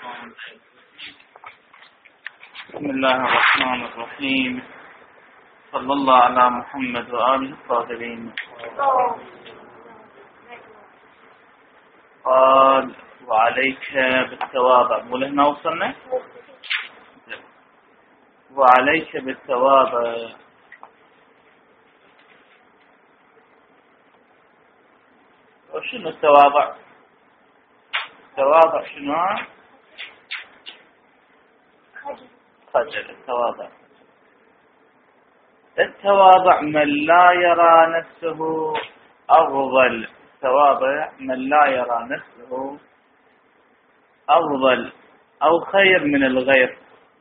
بسم الله الرحمن الرحيم. صلى الله على محمد وآله الطاهرين. قال وعليك بالتواضع. مو لهنا وصلنا؟ وعليك بالتواضع. وشنو التواضع؟ التواضع شنو؟ خجل. التواضع من لا يرى نفسه أفضل. التواضع من لا يرى نفسه أفضل أو خير من الغير.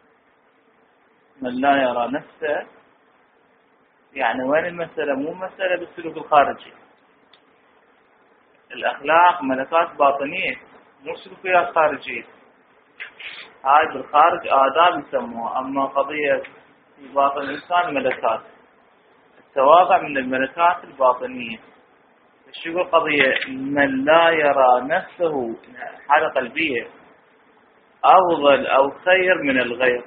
من لا يرى نفسه يعني وين المسألة؟ مو مسألة بالسلوك الخارجي. الأخلاق ملكات باطنية مو سلوكيات خارجية. هاي بالخارج آداب يسموها، أما قضية في باطن الإنسان ملكات. التواضع من الملكات الباطنية. شو يقول قضية من لا يرى نفسه حالة قلبية أفضل أو خير من الغير.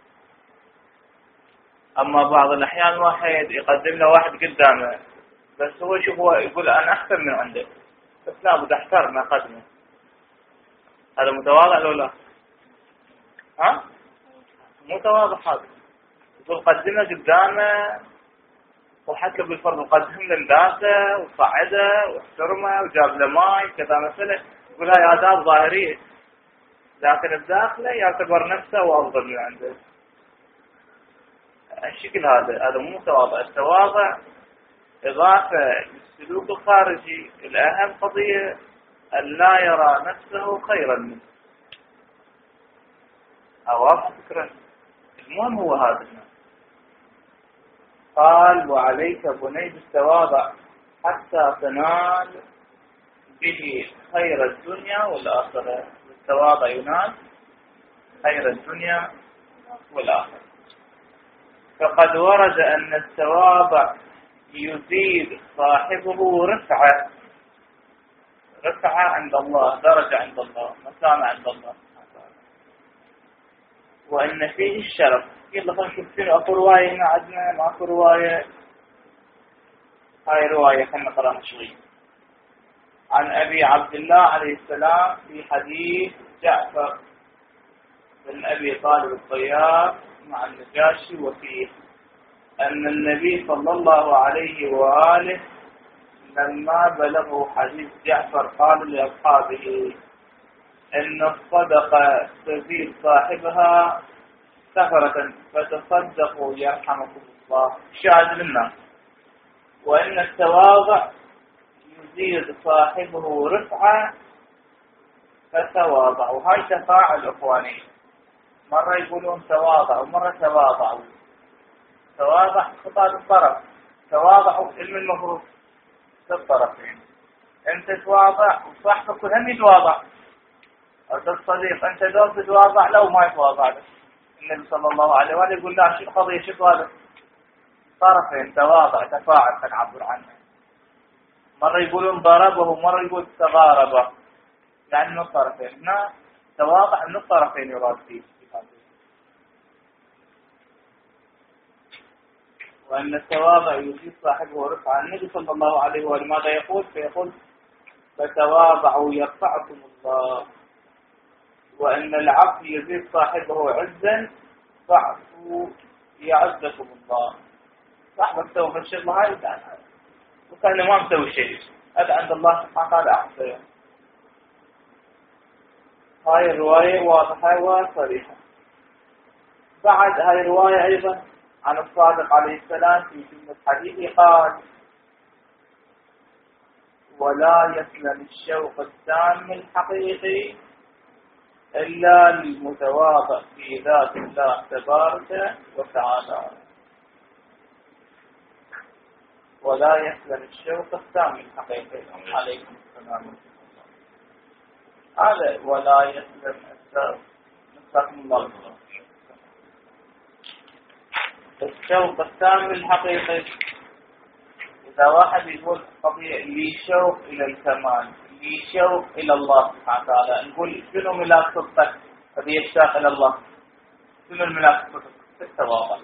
أما بعض الأحيان واحد يقدم له واحد قدامه بس هو شوف هو يقول أنا أحسن من عنده، بس لا بدي أحترم ما أقدمه. هذا متواضع لو لا؟ ها؟ متواضع هذا. يقول قدمه قدامه وحتى بالفرض قدم له ذاته وصعده واحترمه وجاب له ماي كذا مثلا. يقول هاي آداب ظاهرية، لكن الداخله يعتبر نفسه وأفضل من عنده. الشكل هذا مو تواضع. التواضع إضافة للسلوك الخارجي. الأهم قضية أن لا يرى نفسه خيرا منه. واضح فكرة؟ المهم هو هذا. قال وعليك بني بالتواضع حتى تنال به خير الدنيا والآخرة. بالتواضع ينال خير الدنيا والآخرة. فقد ورد أن التواضع يزيد صاحبه رفعة عند الله، درجة عند الله، مكانة عند الله، وأن فيه الشرف. يلا خلينا نشوف فيه أكو رواية هنا عندنا، ما أكو رواية. هاي رواية خلينا نقرأها شوي. عن أبي عبد الله عليه السلام في حديث جعفر بن أبي طالب الطيار مع النجاشي، وفيه أن النبي صلى الله عليه وآله لما بلغوا حديث جعفر قال لأصحابه إن الصدقة تزيد صاحبها سفرة فتصدقوا يرحمكم الله. شاهد لنا. وإن التواضع يزيد صاحبه رفعة فتواضعوا. هاي تفاعل إخواني، مرة يقولون تواضع ومرة تواضعوا. تواضع خطاب الطرف، تواضعوا علم المفروض للطرفين. أنت تواضع وصاحبك هم يتواضع. هذا الصديق أنت دور تتواضع لو ما يتواضع لك. النبي صلى الله عليه وآله يقول لا شو القضية شو هذا؟ طرفين تواضع تفاعل نعبر عنه. مرة يقولون ضربه ومرة يقول تغاربه، يعني من الطرفين. هنا تواضع من الطرفين يراد فيه. وأن التواضع يزيد صاحبه رفعة. النبي صلى الله عليه وآله ماذا يقول؟ فيقول فتواضعوا يرفعكم الله. وأن العفو يزيد صاحبه عزا فاعفوا يعزكم الله. صاحبك سوى بالشغل هاي وكان ما مسوي شيء، هذا عند الله سبحانه وتعالى أحسن. هاي الرواية واضحة وصريحة. بعد هاي الرواية أيضا عن الصادق عليه السلام في جملة حديثه قال ولا يسلم الشوق التام الحقيقي إلا المتواضع في ذات الله تبارك وتعالى. ولا يسلم الشوق التام الحقيقي. عليكم السلام. هذا ولا يسلم الشوق التام الحقيقي. إذا واحد يقول قضية لي شوق إلى الكمال، لي شوق إلى الله سبحانه وتعالى، نقول شنو ملاك صدقك؟ الذي يشتاق إلى الله من المنافق في التواضع.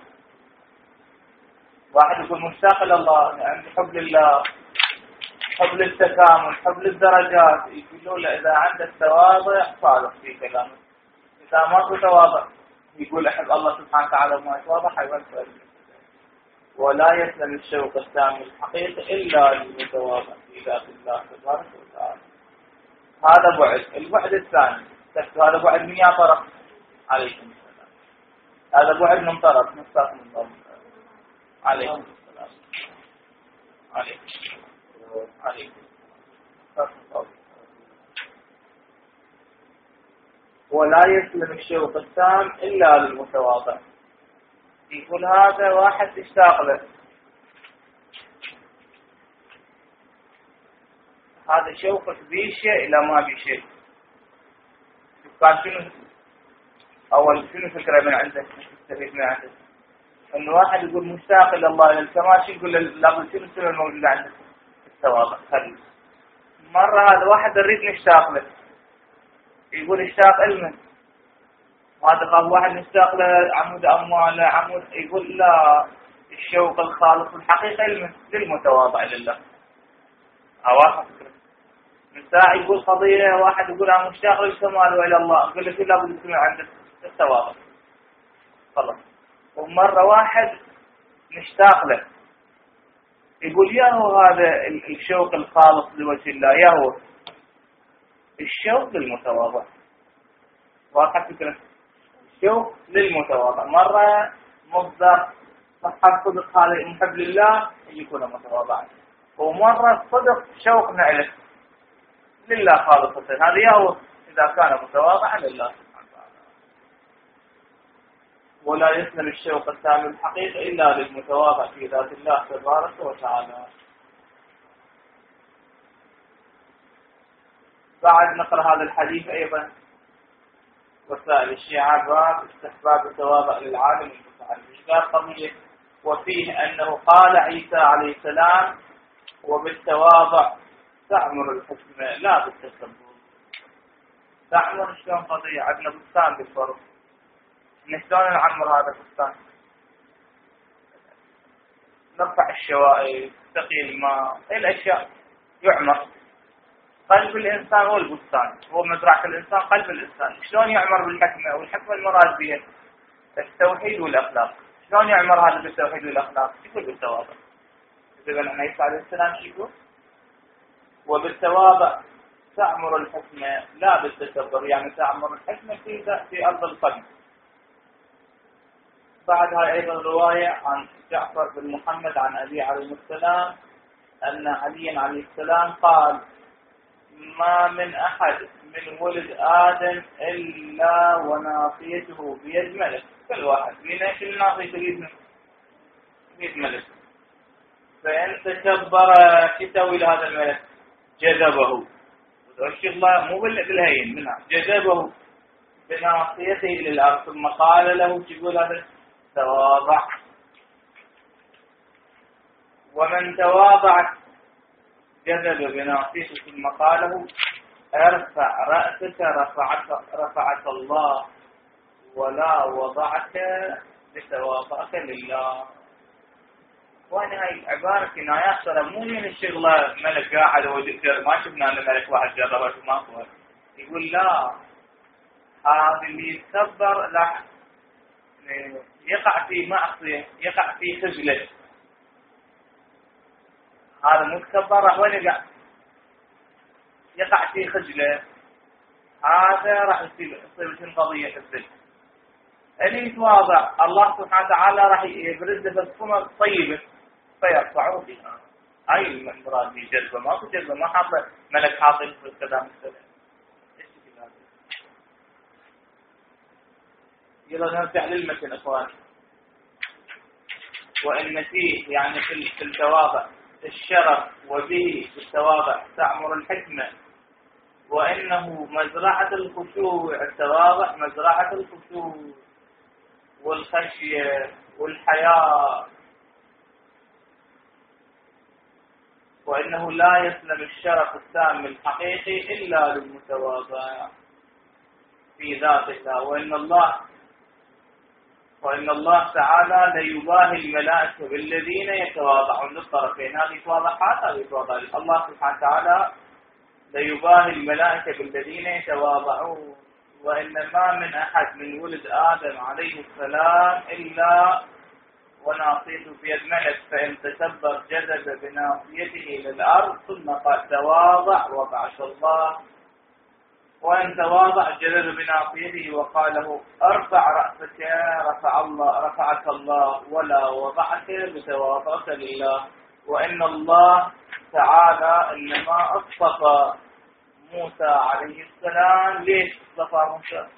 واحد يكون مشتاق إلى الله عنده حب لله، حب للتكامل، حب للدرجات، يقولون له إذا عندك تواضع صادق في كلامه. إذا ما تواضع يقول أحب الله سبحانه وتعالى وما يتواضع حيوان. ولا يسلم الشوق التام الحقيقي إلا المتواضع في ذات الله تبارك وتعالى. هذا بعد. البعد الثاني هذا بعد من يا طرف عليكم السلام. هذا بعد من طرف مستاق من طرف عليكم السلام. عليكم عليكم ولا يسلم الشوق التام إلا للمتواضع. يقول هذا واحد تشتاق له، هذا شوقك بشيء إلى ما بشيء. كان شنو أول شنو فكرة من عندك تستفيد من عندك؟ إنه واحد يقول مشتاق إلى الله إلى الكمال، شو يقول له شنو السنة الموجودة عندك؟ التواضع. خلي مرة هذا واحد نريد نشتاق له، يقول اشتاق إلمن، هذا قال واحد مشتاق له عمود أمواله عمود، يقول لا، الشوق الخالص الحقيقة إلمن للمتواضع لله. أواخر فكرة من ساعة يقول قضية واحد يقول أنا مشتاق للكمال وإلى الله، أقول له لا بد يكون عندك التواضع خلاص. ومرة واحد مشتاق له يقول يا هو هذا الشوق الخالص لوجه الله، يا هو الشوق للمتواضع. واضح فكرة الشوق للمتواضع. مرة مصدر صحة صدق هذا المحب لله يكون متواضعا، ومرة صدق شوقنا له لله خالصة. هذا يا هو إذا كان متواضعا لله. ولا يسلم الشوق التام الحقيقي إلا للمتواضع في ذات الله تبارك وتعالى. بعد نقرأ هذا الحديث أيضا. وسائل الشيعة باب استحباب التواضع للعالم المتعلم. قال قضية وفيه أنه قال عيسى عليه السلام وبالتواضع تعمر الحكمة لا بالتكبر. تعمر شلون قضية؟ عندنا بستان بالفرق، شلون نعمر هذا البستان؟ نرفع الشوائب، تقي الماء، الأشياء يعمر. قلب الإنسان هو البستان، هو مزرعة الإنسان قلب الإنسان. شلون يعمر بالحكمة؟ والحكمة المراد بها التوحيد والأخلاق. شلون يعمر هذا بالتوحيد والأخلاق؟ يقول بالتواضع. إذا أن عيسى عليه السلام يقول وبالتواضع تعمر الحكمة لا بالتكبر، يعني تعمر الحكمة في أرض القلب. بعدها أيضا رواية عن جعفر بن محمد عن أبي عليه السلام أن علي عليه السلام قال ما من أحد من ولد آدم إلا وناصيته بيد ملك. كل واحد فينا كل ناصيته بيد ملك، فإن تكبر يسوي لهذا الملك؟ جذبه. الشغلة مو بالهين منها، جذبه بناصيته للأرض ثم قال له تقول هذا تواضع. ومن تواضع جذب بناصيته ثم قاله ارفع رأسك رفعك الله ولا وضعك بتواضعك لله. وانا هاي عبارة كنايات ترى مو من الشغلة ملك قاعد ودكتور، ما شفنا ان ملك واحد جربه وما هو. يقول لا، هذا اللي يتكبر لا يقع في معصية، يقع في خجلة. هذا متكبر راح وين يقع في خجلة، هذا راح يصير شنو قضية الذل. اللي يتواضع الله سبحانه وتعالى راح يبرز له السماء طيبة فيرفعه فيها. هاي المراد بجذبه، ما في جذبه، ما حاط ملك حاطط في الكلام السلام. يلا نرجع للمتن اخواني. وان فيه يعني في التواضع الشرف، وبه بالتواضع تعمر الحكمة، وانه مزرعة الخشوع. التواضع مزرعة الخشوع والخشية والحياء. وانه لا يسلم الشرف التام الحقيقي الا للمتواضع. في ذات الله. وإن الله تعالى ليباهي الملائكة بالذين يتواضعون للطرفين. هذه واضحات، هذه واضحات. الله سبحانه وتعالى ليباهي الملائكة بالذين يتواضعون. وإن ما من أحد من ولد آدم عليه السلام إلا وناصيته في يد ملك، فإن تكبر جذب بناصيته للأرض ثم قال تواضع وضعك الله، وإن تواضع جذب بناصيته وقال له ارفع رأسك رفعك الله، ولا وضعك بتواضعك لله. وإن الله تعالى إنما اصطفى موسى عليه السلام. ليش اصطفى موسى؟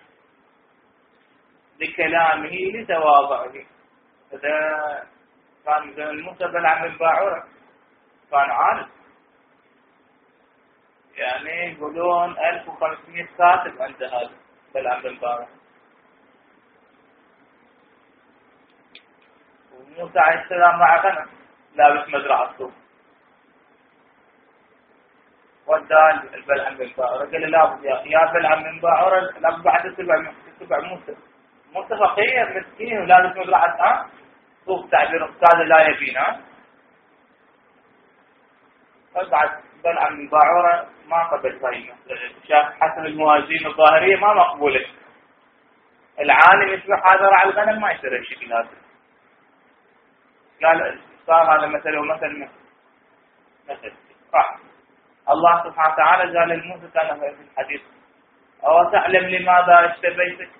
لكلامه لتواضعه. هذا كان زمن موسى بلعم الباعورة، كان عالم، يعني يقولون 1500 كاتب عند هذا بلعم الباعورة. وموسى عليه السلام مع غنم لابس مزرعة صوف، ودى البلعم بن باعورة قال له يا بلعم بن باعورة لابد بعد تتبع موسى. موسى فقير مسكين ولابس مزرعة صوف، تعبير أستاذ لا يبينا. فبعد بلعم بن باعورة ما قبل هاي المسألة، شاف حسب الموازين الظاهرية ما مقبولة. العالم يسمح هذا رعى الغنم ما يصير بشكل هذا. قال صار هذا مثل ومثل راح الله سبحانه وتعالى قال لموسى كان في الحديث أو تعلم لماذا اجتبيتك؟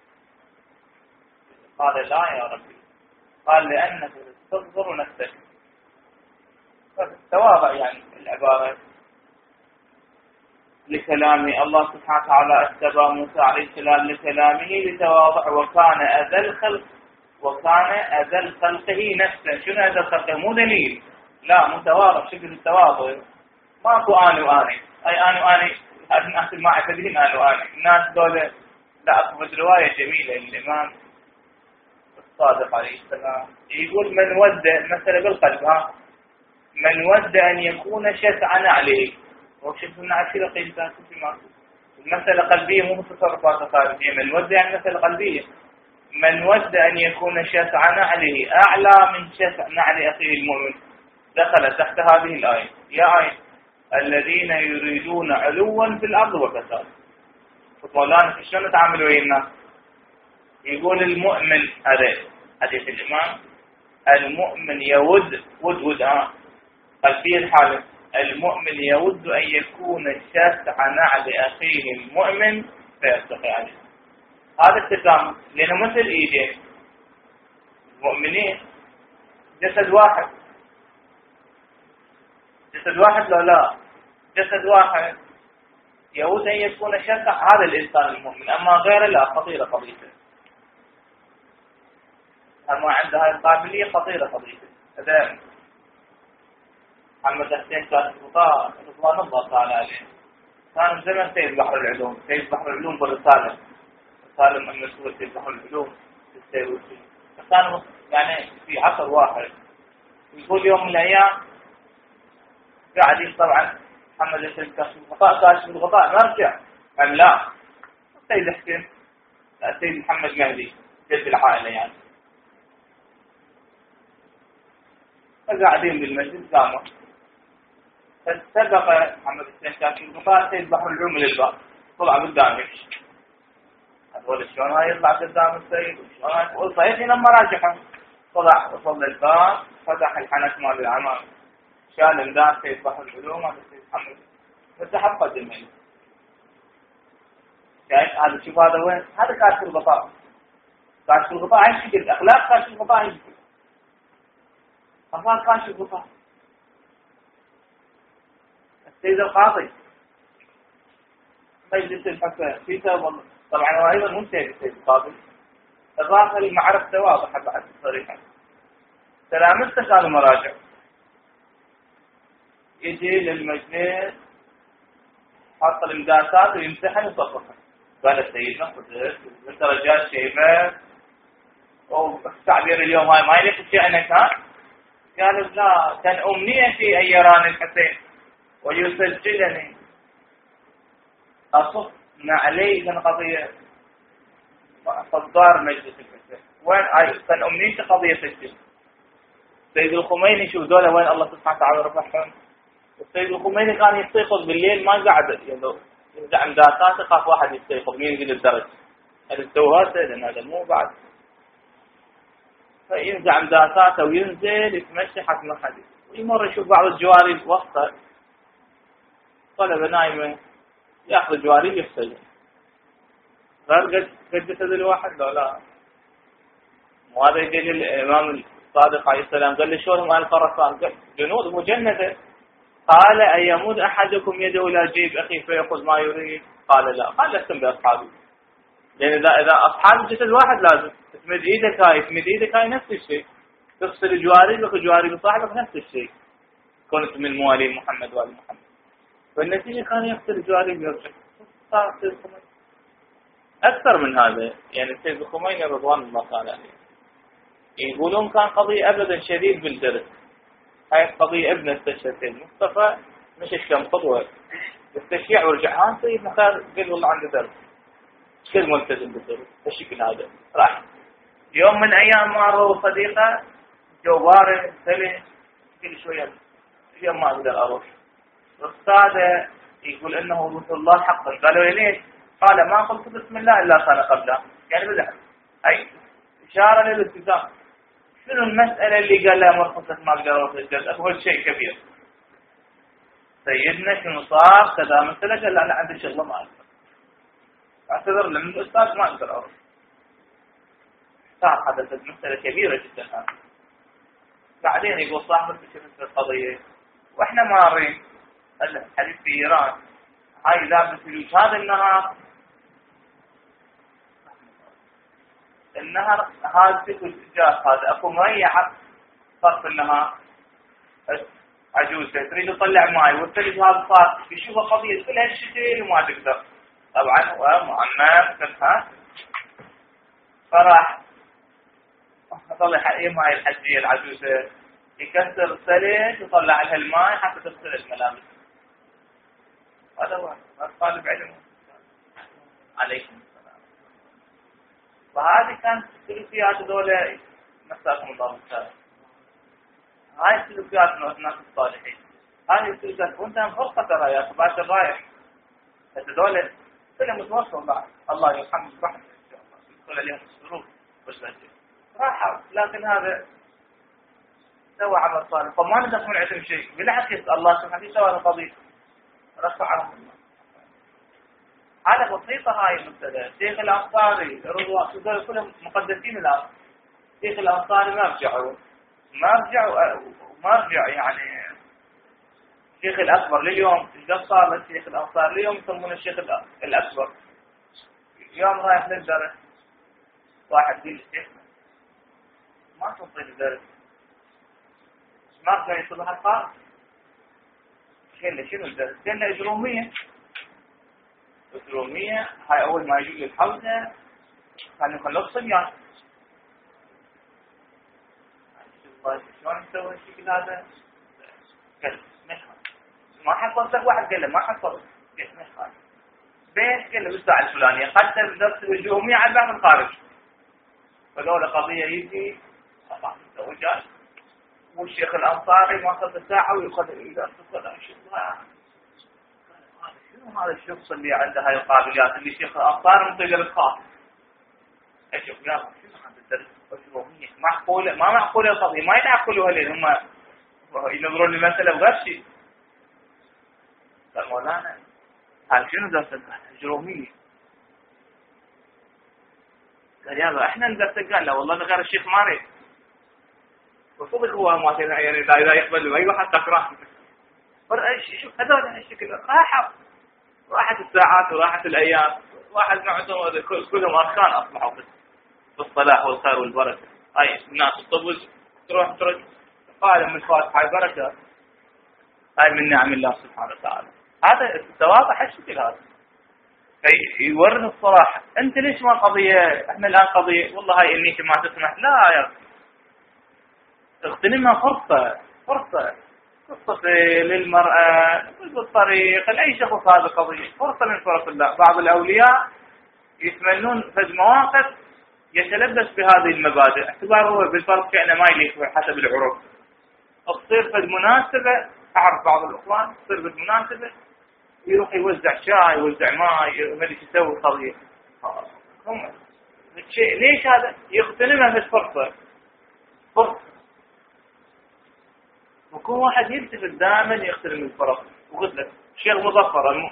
قال لا يا ربي. قال لأنك تستظهر نفسك. التواضع يعني العبارة لكلامه. الله سبحانه وتعالى اجتبى موسى عليه السلام لكلامه لتواضع، وكان أذل خلقه نفسا. شنو أذل خلقه؟ مو دليل، لا متواضع. شكل التواضع ماكو آني وآني، أي آني وآني الناس ما اعتقدين آني وآني الناس دولة. لا أخذ رواية جميلة للإمام الصادق عليه السلام يقول من ود مثلا بالقلب من ود أن يكون شسعا عليه. وشفنا عشيرة قيمتها في ما المسألة قلبية مو تصرفات خارجية. من ود يعني مسألة قلبية. من ود أن يكون شسعا عليه أعلى من شسع نعل أخيه المؤمن دخل تحت هذه الآية. يا آية الذين يريدون علوا في الأرض وفساد. فطولانا شلون نتعامل ويا الناس؟ يقول المؤمن، هذا حديث الإمام، المؤمن يود قال فيه الحالة المؤمن يود أن يكون شاسع نعل أخيه المؤمن فيستقي عليه. هذا التسامح لأنه مثل إيدين المؤمنين جسد واحد لو لا جسد واحد يود أن يكون شاسع هذا الإنسان المؤمن، أما غيره لا. خطيرة قضيته، أما عنده هذه القابلية خطيرة قضيته. هذا محمد حسين كان خطاء رضوان الله تعالى عليه، كان زمن سيد بحر العلوم بالرسالة رسالة من مسؤول سيد بحر العلوم في السيروسي. كانوا يعني في عصر واحد. يقول يوم من الأيام قاعدين طبعا محمد حسين كاشف الغطاء ما رجع. قال لا السيد حسين السيد محمد مهدي جد العائلة يعني. فقاعدين بالمسجد قاموا، فسبق محمد حسين كاشف الغطاء سيد بحر العلوم للباب، طلع قدام يمشي. هذول شلون هاي يطلع قدام السيد وشلون هاي تقول صحيح لما راجعهم. طلع وصل للباب فتح الحنك مال العمام شال امداد سيد بحر العلوم هذا السيد محمد فتح قدمه. شايف هذا؟ شوف هذا وين؟ هذا كاشف الغطاء. كاشف الغطاء ايش شكل؟ اخلاق كاشف الغطاء ايش شكل؟ اخلاق كاشف الغطاء. السيد القاضي مجلس الحكام في والله طبعا هو ايضا مو سيد القاضي اضافه لمعرفته واضحه بعد صريحه. سلامته كانوا مراجع يجي للمجلس حط الامدادات ويمتحن ويصفقها. قال سيدنا قدس انت رجال شيبه والتعبير اليوم هاي ما يليق شأنك قالوا لا كان امنيتي ان يراني الحسين ويسجلني اصف عليه كان قضيه صدار مجلس الفتح، وين كان أمنيته قضية الجن. سيد الخميني شوف ذولا وين الله سبحانه وتعالى رفعهم. السيد الخميني كان يستيقظ بالليل ما قاعد يرجع مداتاته، خاف واحد يستيقظ مين ينزل الدرج هذا التوهات لأن هذا مو بعد، فينزع مداتاته وينزل يتمشى حتى ما حد يمر يشوف بعض الجواري وسطه طلبة نايمة ياخذ الجواري يغسلها. قال قد جسد الواحد لا وهذا يجي الإمام الصادق عليه السلام قال لي شلون قال الخرسان؟ قال جنود مجندة. قال أن يمد أحدكم يده إلى جيب أخي فيأخذ ما يريد؟ قال لا. قال لستم بأصحابي، لأن إذا أصحاب جسد واحد لازم تمد إيدك هاي نفس الشيء، تغسل الجواري لك جواري بصاحبك نفس الشيء، كنت من موالي محمد وآل محمد. والنتيجة كان يغسل الجواري بيرجع. صار سيد الخميني أكثر من هذا، يعني سيد الخميني رضوان الله تعالى عليه يقولون كان قضية أبدا شديد بالدرس. هاي القضية ابن استشهد سيد مصطفى مش كم خطوة استشيع ورجع هان سيد مختار قال والله عنده درس كل ملتزم بالدرس الشكل هذا. راح يوم من أيام مارو صديقة جواره سلي كل شوية اليوم ما أقدر أروح. أستاذه يقول إنه رسول الله حقا. قالوا ليش؟ قال ما قلت بسم الله إلا كان قبله، يعني بدأ أي إشارة للالتزام. شنو المسألة اللي قال لها مرخصة ما أقدر أروح للجلسة؟ أول شيء كبير سيدنا شنو صار كذا مثلا قال أنا عندي شغلة ما أقدر أعتذر لمن الأستاذ ما أقدر أروح. صار حدثت مسألة كبيرة جدا هذا. بعدين يقول صاحب في القضية وإحنا مارين الحديث في إيران هاي لابس فلوس هذا النهر هذا في الجاف هذا أكو مريحة صرف النهار عجوزة تريد تطلع ماي والثلج هذا صار يشوف قضية كل هالشيء وما تقدر طبعا ومعناه كلها. فراح طلع ماي الحجية العجوزة يكسر الثلج ويطلع لها الماء حتى تغسل الملابس. هذا هو طالب علم عليكم السلام. وهذه كانت سلوكيات دولة مساكم الله تعالى. هاي سلوكيات الناس الصالحين، هذه السلوكيات وانت فرصة ترى يا صباح الرايح بس دولة كلهم متوصل بعض الله يرحمهم رحمة إن شاء الله يدخل عليهم السرور والسجن راحوا. لكن هذا سوى عمل صالح فما نقدر من عدم شيء بالعكس الله سبحانه سوى القضية رفعهم الله. هذا بسيطة هاي المسألة. شيخ الأنصاري رضوان كلهم مقدسين الآن. شيخ الأنصاري ما رجعوا يعني الشيخ الأكبر لليوم إذا صار الشيخ الأنصاري اليوم يسمونه الشيخ الأكبر. يوم رايح للدرس واحد يقول الشيخ ما تصير الدرس ما كان يصلح القارئ شنو الدرس؟ لأنه إجرومية هاي أول ما يجي للحوزة كانوا يخلص صبيان. شلون نسوي الشكل هذا؟ قال ما حصل له واحد قال له ما حصل بيش قال له بالساعة الفلانية قدم درس الإجرومية على الباب الخارج. فلولا قضية يجي خلاص وجاء والشيخ الأنصاري ما أخذ ساعة ويأخذ إلى الصلاة. شنو هذا الشخص اللي عنده هاي القابليات اللي شيخ الأنصاري منطقة الخاص؟ أشوف لا شنو هذا الدرس الإجرومية معقولة ما معقولة القضية ما يتعقلوها لين هم ينظرون للمسألة بغير شيء. قال مولانا هاي شنو درس الإجرومية؟ قال يابا احنا ندرسه. قال لا والله غير الشيخ ماري وصدق هو ما يعني لا يقبل اي واحد تكره. شوف هذول الشكل راحت الساعات وراحت الايام واحد معهم كلهم اركان اصبحوا في الصلاح والخير والبركه. هاي الناس الطبز تروح ترد قال من الفاتحه هاي بركه هاي من نعم الله سبحانه وتعالى. هذا تواضع الشكل هذا يورث الصراحه. انت ليش ما قضيه احنا الان قضيه والله هاي انك ما تسمح لا يا اغتنمها فرصه للمرأة بالطريق لأي شخص. هذا قضية فرصة من فرص الله. بعض الأولياء يتمنون فد مواقف يتلبس بهذه المبادئ، اعتباره بالفرق كأنه ما يليق حسب العرف. تصير فد مناسبة، أعرف بعض الأخوان تصير بالمناسبة يروح يوزع شاي يوزع ماء ما ادري شو يسوي قضية. هم ليش هذا؟ يغتنمها في الفرصة. فرصة. وكل واحد يلتفت دائما يغتنم الفرص. وقلت لك الشيخ مظفر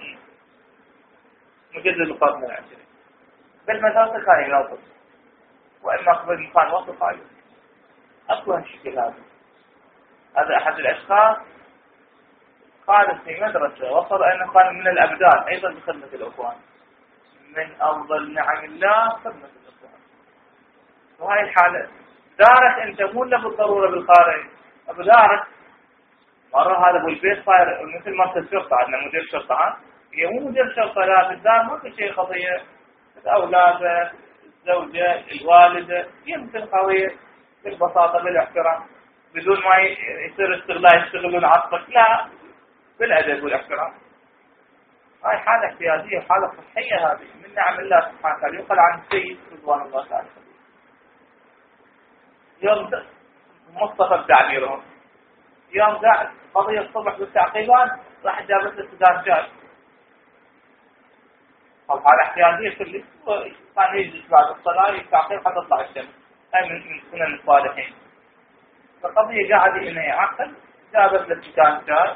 مجدد القرن العشرين بالمدرسة كان ينظف، وإما قبل مكان وسط عليه أصلا الشكل هذا أحد الأشخاص قال في مدرسة وصل أنه كان من الأبدال أيضا بخدمة الأخوان. من أفضل نعم الله خدمة الأخوان. وهاي الحالة دارت أنت مو إلا بالضرورة بالخارج أبو دارت. مرة هذا أبو البيت صاير مثل مركز شرطة، عندنا مدير شرطة هي مو مدير شرطة لا بالدار ما في شيء قضية أولاده الزوجة الوالدة يمكن قضية بالبساطة بالاحترام بدون ما يصير استغلال يشتغلون عصبك، لا بالأدب والاحترام. هاي حالة اعتيادية حالة صحية، هذه من نعم الله سبحانه وتعالى. يقال عن السيد رضوان الله تعالى يوم مصطفى بتعبيرهم يوم قاعد قضية الصبح بالتعقيبات راح جابت له سدان شاي. طب هذا احتياجية كله كان يجلس بعد الصلاة يتعقيب حتى تطلع الشمس. هاي من سنن الصالحين. فقضية قاعد انه يعقل جابت له سدان شاي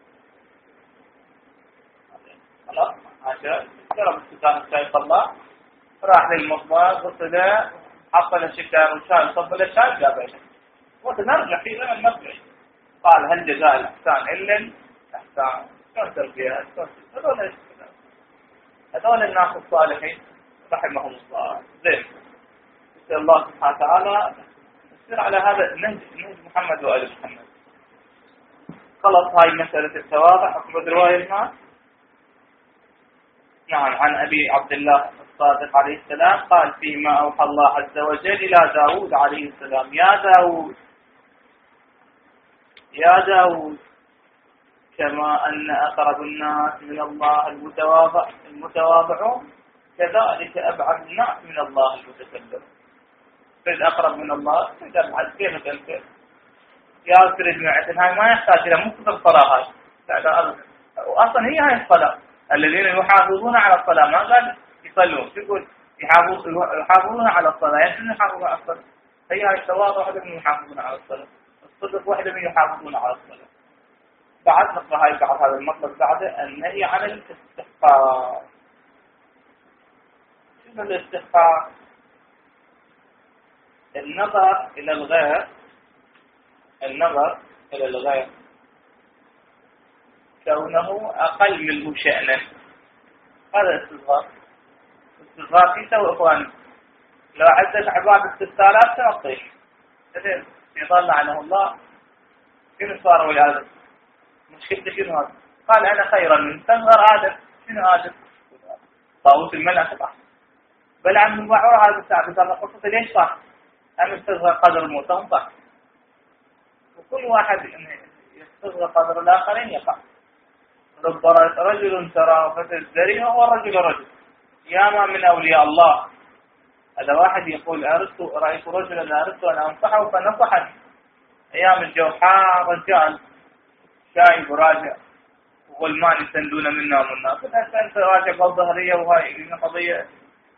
خلاص عشان شرب السدان الشاي طلع راح للمطبخ غسله حط له شكر وشاي صب له شاي جابه له وتنرجع في زمن مرجعي. قال هل جزاء الإحسان إلا الإحسان. شلون تربية هذول الناس الصالحين رحمهم الله. زين نسأل الله سبحانه وتعالى يصير على هذا نهج محمد وآل محمد. خلص هاي مسألة التواضع. أخبر رواية الناس نعم عن أبي عبد الله الصادق عليه السلام قال فيما أوحى الله عز وجل إلى داود عليه السلام يا داود كما أن أقرب الناس من الله المتواضعون كذلك أبعد الناس من الله المتكبر. تريد أقرب من الله تريد أبعد كيف أنت يا تريد معتن هاي ما يحتاج إلى مقصد الصلاة هاي لا وأصلا هي هاي الصلاة الذين يحافظون على الصلاة ما قال يصلون يقول يحافظون على الصلاة يعني يحافظون على الصلاة. هي هاي التواضع واحدة من يحافظون على الصلاة الصدق واحدة من يحافظون على الصلاة. بعد نقرأ هاي بعد هذا المطلب بعده النهي عن الاستحقاق. شنو الاستحقاق؟ النظر إلى الغير كونه أقل منه شأنا. هذا استصغار في سوء إخوان. لو عدت عبادة 6000 سنة طيش يظل عنه الله شنو صار ولهذا مشكلته شنو هذا؟ قال أنا خيرا من صغر آدم. شنو آدم؟ طاووس الملأ خطأ بل عن مبعور هذا الساعة بسالة قصة ليش صح؟ أم استصغر قدر موتهم صح. وكل واحد يستصغر قدر الآخرين يقع. رب رجل ترى فتزدري هو الرجل رجل ياما من أولياء الله. هذا واحد يقول رأيت رجلا أردت أن أنصحه فنصحني أيام الجو حار رجال شايب وراجع وغلمان يسندون منا ومنا قلت أنت راجع بالظهرية وهاي قضية.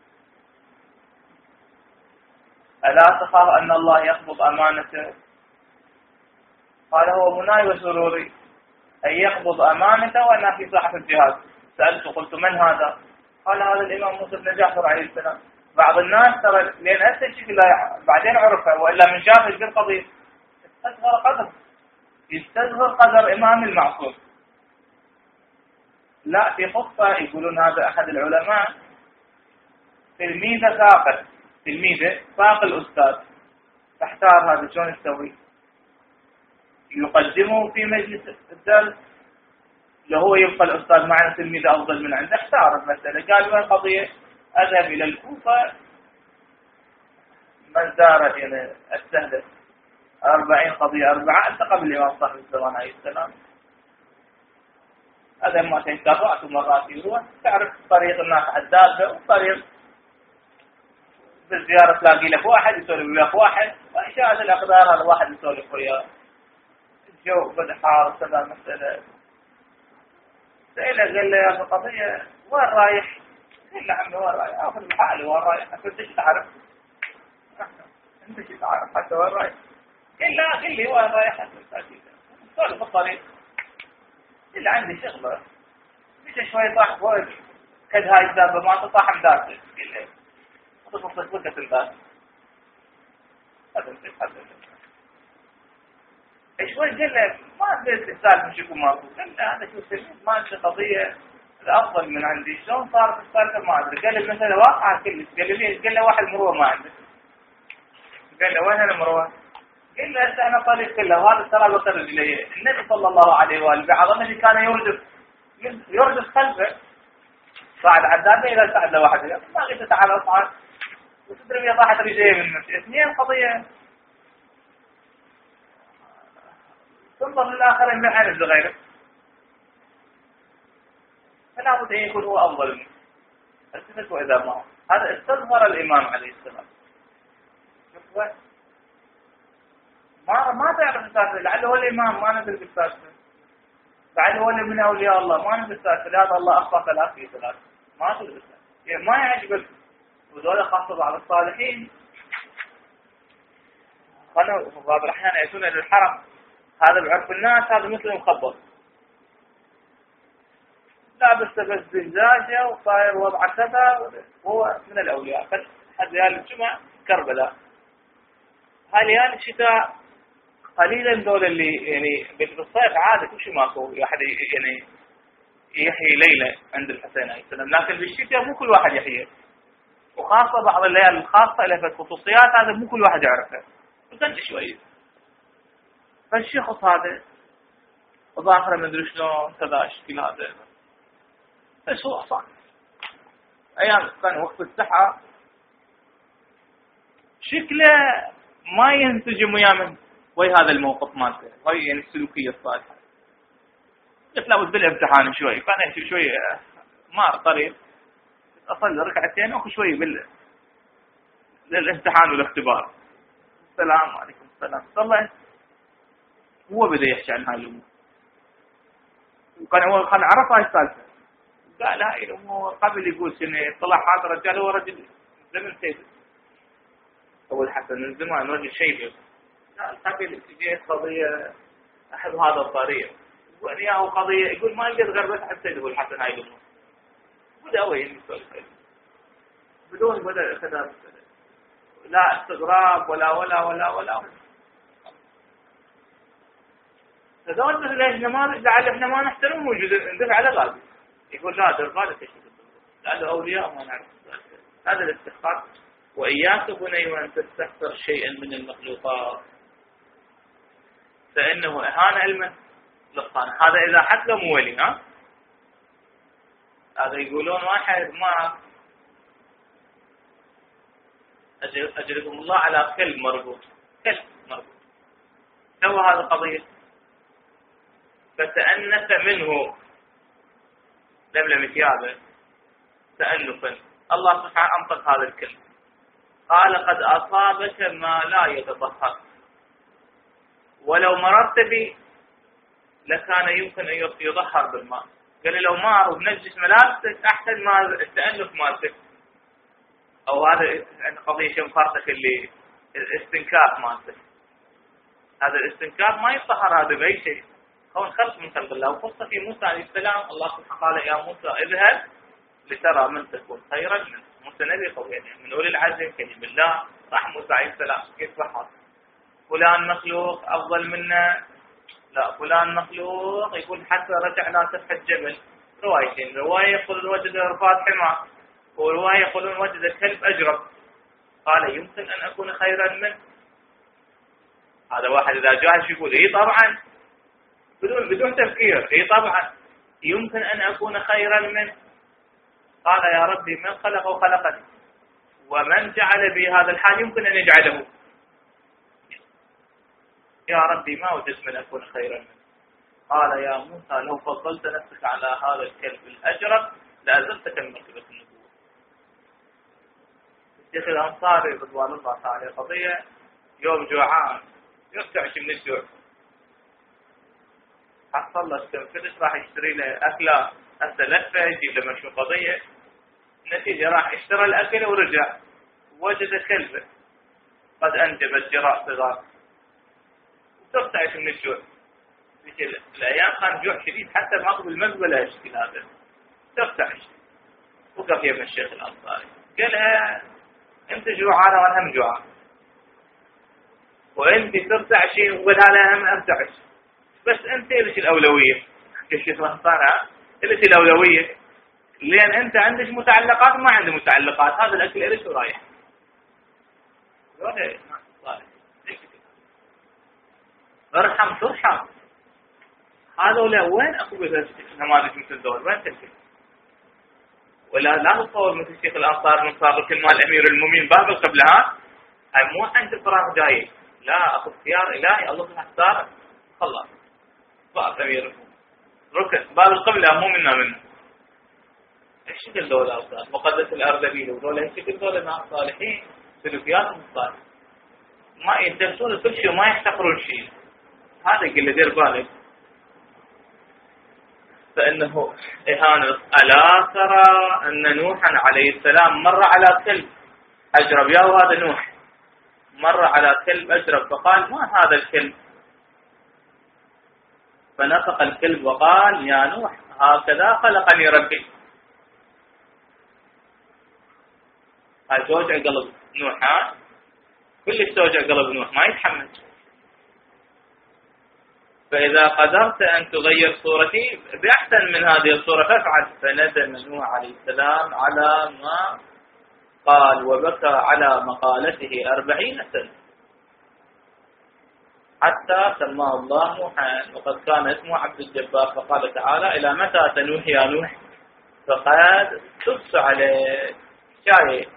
ألا تخاف أن الله يقبض أمانته؟ قال هو مناي وسروري أن يقبض أمانته وأنا في صاحب الجهاد. سألت قلت من هذا؟ قال هذا الإمام موسى بن جعفر عليه السلام. بعض الناس ترى لأن أستشف بعدين عرفها وإلا من شاف ايش بالقضية يستصغر قدر إمام المعصوم. لا في خطة يقولون هذا أحد العلماء تلميذة فاق الأستاذ تحتار هذا شلون يسوي؟ يقدمه في مجلس الدرس لو هو يبقى الأستاذ معنا تلميذ أفضل من عنده. احتار المسألة قال وين القضية؟ أذهب إلى الكوفة من زار إلى السهلة 40 قضية 4 التقى بالإمام صاحب الزمان عليه السلام. هذا ما تنتظرت مرات يروح تعرف طريق الناس عدادة وطريق بالزيارة تلاقي لك واحد يسولف وياك واحد، وإشاءت الأقدار هذا واحد يسولف وياه. الجو بدأ حار كذا مسألة. سأله قال له يا قضية وين رايح؟ قال له عمي وين رايح؟ آخذ بحالي وين رايح؟ أنت ايش تعرف؟ أنت ايش تعرف حتى وين رايح؟ قال لي وين رايح؟ سولف الطريق. قال له عندي شغلة. مشى شوي طاح فوق كد هاي الدابة ما تطاح مدارسة. قال له تفصل وقت الباب. هذا شوي قال له ما أدري السالفة مش يكون ماكو. قال له هذا شو سمين ما أنت قضية الأفضل من عندي. شلون صارت السالفة ما أدري. قال له المسألة واقعة كلش. قال له ليش؟ قال له واحد مروة ما عنده. قال له وين المروة؟ قال له أنا طريق كله وهذا ترى بطل إليه. النبي صلى الله عليه وآله بعظمته كان يردف خلفه. صعد عدادة إذا سعد له واحد ما قلت تعال أصعد وتدري يا طاحت رجليه من نفسي. اثنين قضية تنظر للآخرين من عين غيره. فلا بد أن يكون هو أفضل منه. التفت وإذا ما هذا استظهر الإمام عليه السلام. ما تعرف السالفة. لعله هو الإمام ما ندري بالسالفة. لعله هو من أولياء الله ما ندري بالسالفة. لهذا الله أخفى ثلاث في ثلاث ما تدري بالسالفة. يعني ما يعجبك. وذولا خاصة بعض الصالحين كانوا بعض الأحيان يأتون إلى الحرم. هذا بعرف الناس هذا مثل مخبط لابس بس زنجاجة وصاير وضع كذا. هو من الأولياء. حد ليالي الجمعة كربلاء. هاي ليالي الشتاء قليلا دول اللي يعني بالصيف عادة كل شيء ماكو واحد يعني يحيي ليلة عند الحسين عليه السلام. لكن بالشتاء مو كل واحد يحيي. وخاصة بعض الليالي الخاصة اللي في الخصوصيات هذا مو كل واحد يعرفها. وزنت شوية. فالشخص هذا ظاهره مدري شلون كذا الشكل هذا. بس هو صح. أيام كان وقت السحة شكله ما ينسجم ويا هذا الموقف مالته. وهي يعني السلوكية الصالحة. قلت له بالامتحان شوي. كان يحكي شوي مار طريق. أصلي ركعتين أخو شوي للامتحان والاختبار. السلام عليكم السلام. صلى هو بدأ يحكي عن هاي الأمور. وكان هو عرف هاي السالفة. قال هاي الأمور قبل يقول سنة طلع هذا الرجال هو رجل زمن سيد. أول حسن من زمان رجل شيبه. قال قبل تجيه قضية أحد هذا الطريق. وإياه قضية يقول ما لقيت غير بس حتى يقول الحسن هاي الأمور. بدأ هو يسولف بدون بدأ لا استغراب ولا فدول مثل النماذج لعل احنا ما نحترم وجود ندفع على غازي. يقول لا درغالة تشهد لأنه أولياء ما نعرف هذا الاستحقاق. وإياك بني وأن تستحقر شيئا من المخلوقات فإنه إهانة المخلوقات. هذا إذا حتى مو ولي. هذا يقولون واحد ما أجركم الله على كلب مربوط. سوى هذا القضية فتأنس منه لملم ثيابه تأنفا. الله سبحانه أنطق هذا الكلب قال قد أصابك ما لا يتطهر ولو مررت بي لكان يمكن أن يطهر بالماء. قال لو مار وبنجس ملابسك أحسن ما التأنف مالتك. أو هذا قضية شيء مفارقك اللي الاستنكاف مالتك. هذا الاستنكاف ما يطهر هذا بأي شيء. هو خلق من خلق الله. وخصة في موسى عليه السلام الله سبحانه قال يا موسى اذهب لترى من تكون خيرا منه. موسى نبي قوي يعني من أولي العزم كلم الله. راح موسى عليه السلام كيف بحث فلان مخلوق أفضل منا. لا فلان مخلوق يقول حتى رجع لا تفح الجبل. روايتين. رواية يقول وجد رفات حمار ورواية يقولون وجد كلب أجرب. قال يمكن أن أكون خيرا منه. هذا واحد إذا جاهز يقول إيه طبعا بدون تفكير. إيه طبعا يمكن أن أكون خيرا منه. قال يا ربي من خلق وخلقني ومن جعل بي هذا الحال يمكن أن يجعله. يا ربي ما وجدت من أكون خيرا منه. قال يا موسى لو فضلت نفسك على هذا الكلب الأجرب لأزلتك من مرتبة النبوة. الشيخ الأنصاري رضوان الله تعالى قضية يوم جوعان يرتعش من الجوع، حصل له كم فلس راح يشتري له أكلة هسه لفة يجيب له شو قضية، النتيجة راح اشترى الأكل ورجع وجد كلبه قد أنجبت جراء صغار ترتعش من الجوع. الأيام كان جوع شديد حتى ماكو بالمزبلة الشكل هذا ترتعش. وقف يم الشيخ الأنصاري قالها أنت جوعانة وأنا هم جوعان وأنت ترتعشي وقال أنا هم أرتعش، بس أنت ليش الأولوية؟ الشيخ الأنصاري ليش الأولوية؟ لأن أنت عندك متعلقات وما عندي متعلقات، هذا الأكل إيش ورايح؟ ارحم ترحم. هذول وين اكو نماذج مثل دول وين تلقى؟ ولا لا تتصور مثل الشيخ الانصار من صار كل مال امير المؤمنين باب القبله، هاي مو عند الفراغ جاي، لا اكو اختيار الهي الله اختار خلاص باب امير المؤمنين ركن باب القبله مو منا منه. ايش شكل دول اصلا مقدس الاردبيل ودول ايش شكل دول ناس صالحين سلوكياتهم صالحه ما يدرسون كل شيء وما يحتقرون شيء. هذا اللي دير بالك فإنه إهانة. ألا ترى أن نوحا عليه السلام مر على كلب أجرب، يا هذا نوح مر على كلب أجرب فقال ما هذا الكلب؟ فنطق الكلب وقال يا نوح هكذا خلقني ربي. هاي توجع قلب نوح، كل توجع قلب نوح ما يتحمل. فإذا قدرت أن تغير صورتي بأحسن من هذه الصورة فافعل. فندم نوح عليه السلام على ما قال وبكى على مقالته 40 سنة حتى سماه الله نوحا، وقد كان اسمه عبد الجبار. فقال تعالى إلى متى تنوح يا نوح فقد تبص عليه شاي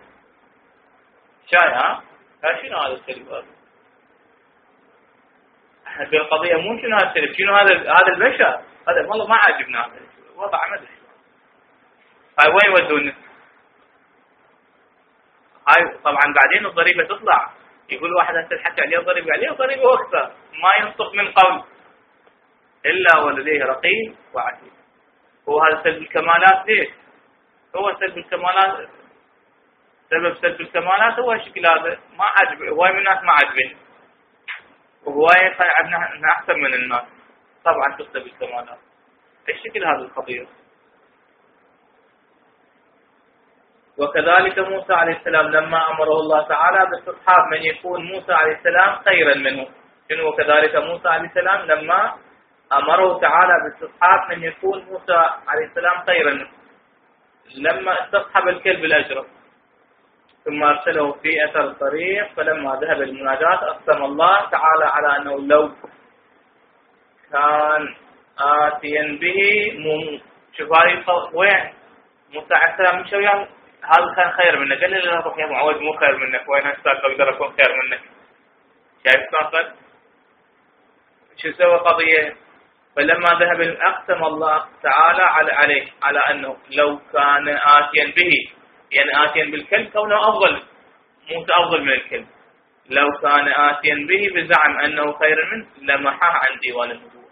شنو هذا الكلمة؟ بالقضية مو شنو هذا السلف، شنو هذا البشر، هذا والله ما عاجبنا هذا وضع مدري. هاي وين يودون؟ هاي طبعا بعدين الضريبة تطلع يقول واحد هسه حكى عليه الضريبة عليه ضريبة أكثر، ما ينطق من قول إلا ولديه رقيب وعتيد. هو هذا سلب الكمالات ليش؟ هو سلب الكمالات سبب سلب الكمالات هو الشكل هذا ما عجب هواي من الناس ما عجبني وهواي عندنا أحسن من الناس طبعا تسلب الكمالات. ايش شكل هذا الخطير؟ وكذلك موسى عليه السلام لما أمره الله تعالى باستصحاب من يكون موسى عليه السلام خيرا منه. شنو وكذلك موسى عليه السلام لما أمره تعالى باستصحاب من يكون موسى عليه السلام خيرا منه لما استصحب الكلب الأجرب ثم أرسله في أثر الطريق فلما ذهب المناجاة أقسم الله تعالى على أنه لو كان آتيا به شوف هاي وين موسى عليه السلام مش وياه هذا كان خير منك قال لي لا روح يا معود مو خير منك وين هسه اقدر اكون خير منك. شايف كيف شو سوى قضيه؟ فلما ذهب اقسم الله تعالى على انه لو كان آتيا به يعني آتيا بالكلب كونه افضل موسى افضل من الكلب لو كان آتيا به بزعم انه خير منه لمحاه عن ديوان النبوة.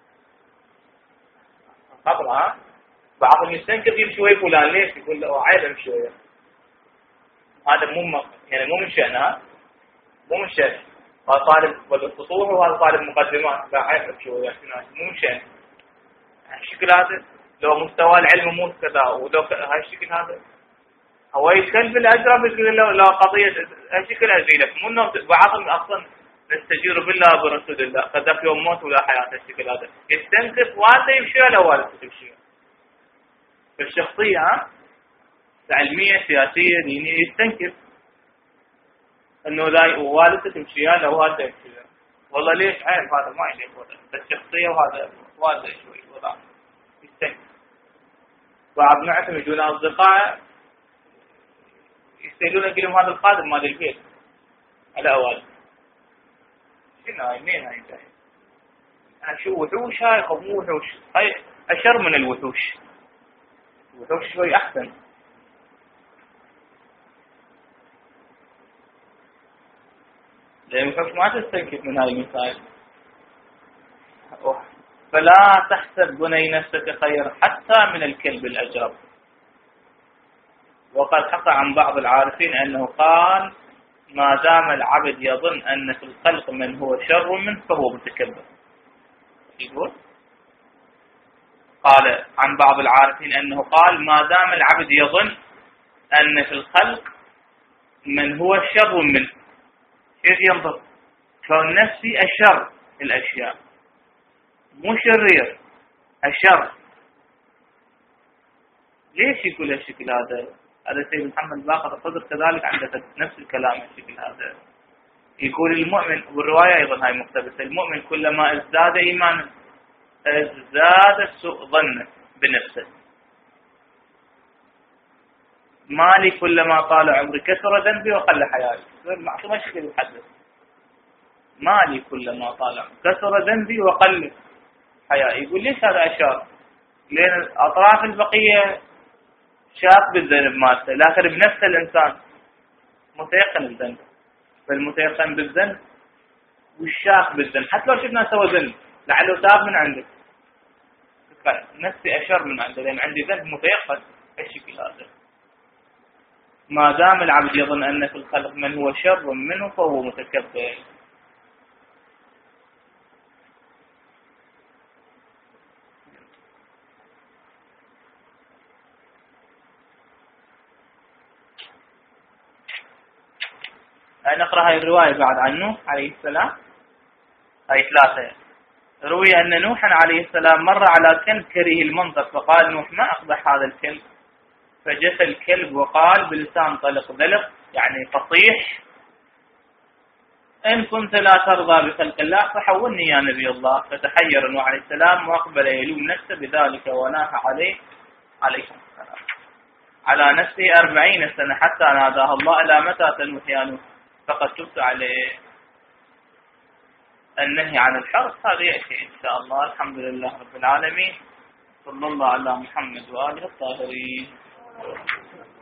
طبعا بعض المستنكر يمشي شوي فلان ليش يقول له عيب شويه هذا مو يعني مو من شأنه مو من شأنه هذا طالب بالسطوح وهذا طالب مقدمات لا عيب شويه مو من شأنه. الشكل هذا لو مستوى العلم مو كذا ولو هاي الشكل هذا هو يتكلم بالأجرب يقول له لا قضية الشكل هذيلك مو انه بعضهم اصلا نستجير بالله برسول الله قدك يوم موت ولا حياة الشكل هذا يستنكف والده يمشي ولا والده تمشي في الشخصية علمية سياسية دينية يستنكف انه لا والدته تمشي لا والده يمشي والله ليش عارف هذا ما يليق وضع الشخصية وهذا والده شوي وضع يستنكف. بعض نعتم يجون أصدقاء يستيلون يقولون هذا القادم مال البيت على أوال شنو هاي مين هاي أنا شو وحوش هاي أو مو وحوش هاي أشر من الوحوش وحوش شوي أحسن. لأن ما تستنكف من هذه المسائل. فلا تحسب بني نفسك خير حتى من الكلب الأجرب. وقد حكى عن بعض العارفين أنه قال ما دام العبد يظن أن في الخلق من هو شر منه فهو متكبر. يقول قال عن بعض العارفين أنه قال ما دام العبد يظن أن في الخلق من هو شر منه. كيف ينظر؟ فالنفس أشر الأشياء، مو شرير، الشر. ليش يقول الشكل هذا؟ هذا سيد محمد باقر الصدر كذلك عنده نفس الكلام الشكل هذا. يقول المؤمن، والرواية أيضا هاي مقتبسة، المؤمن كلما ازداد إيمانا ازداد سوء ظنه بنفسه. مالي كلما طال عمري كثر ذنبي وقل حياتي. معصوم الشكل يتحدث. مالي كلما طال عمري كثر ذنبي وقل حياتي. يقول ليش هذا أشار؟ لأن الأطراف البقية شاك بالذنب مالته، لكن بنفس الإنسان متيقن بالذنب. فالمتيقن بالذنب والشاك بالذنب حتى لو شفنا سوى ذنب لعله تاب من عندك، نفسي أشر من عنده لأن عندي ذنب متيقن. الشكل هذا ما دام العبد يظن أن في الخلق من هو شر منه فهو متكبر. نقرأ هاي الرواية بعد عن نوح عليه السلام. هاي 3. روي أن نوحا عليه السلام مر على كلب كريه المنظر فقال نوح ما أقبح هذا الكلب، فجث الكلب وقال بلسان طلق ذلق يعني فصيح إن كنت لا ترضى بخلق الله فحولني يا نبي الله. فتحير نوح عليه السلام وأقبل يلوم نفسه بذلك وناح عليه السلام على نفسه 40 سنة حتى ناداه الله إلى متى تنوح يا نوح فقد تبت عليه. النهي عن الحرص هذا يأتي إن شاء الله. الحمد لله رب العالمين، صلى الله على محمد وآله الطاهرين.